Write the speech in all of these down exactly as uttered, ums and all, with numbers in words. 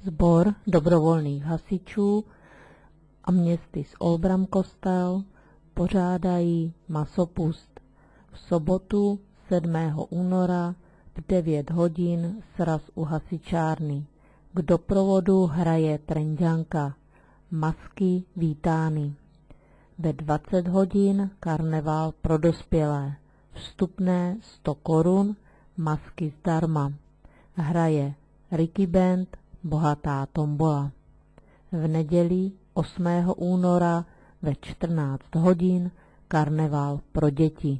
Sbor dobrovolných hasičů a městy z Olbram kostel pořádají masopust v sobotu sedmého února v devět hodin sraz u hasičárny. K doprovodu hraje trnďanka, masky vítány. Ve dvacet hodin karneval pro dospělé, vstupné sto korun, masky zdarma. Hraje Ricky Band, bohatá tombola. V neděli osmého února ve čtrnáct hodin karneval pro děti.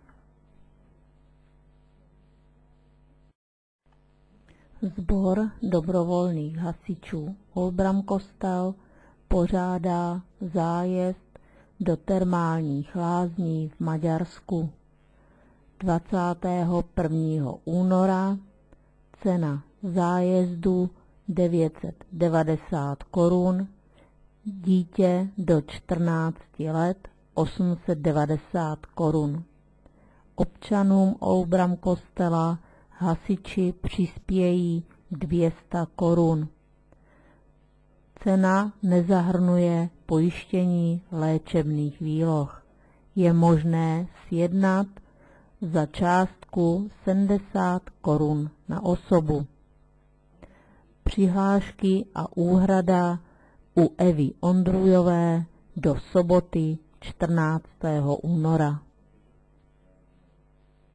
Sbor dobrovolných hasičů Olbram kostel pořádá zájezd do termálních lázní v Maďarsku. dvacátého prvního února cena zájezdu devět set devadesát korun, dítě do čtrnácti let osm set devadesát korun. Občanům Olbram kostela hasiči přispějí dvě stě korun. Cena nezahrnuje pojištění léčebných výloh. Je možné sjednat za částku sedmdesát korun na osobu. Přihlášky a úhrada u Evy Ondrujové do soboty čtrnáctého února.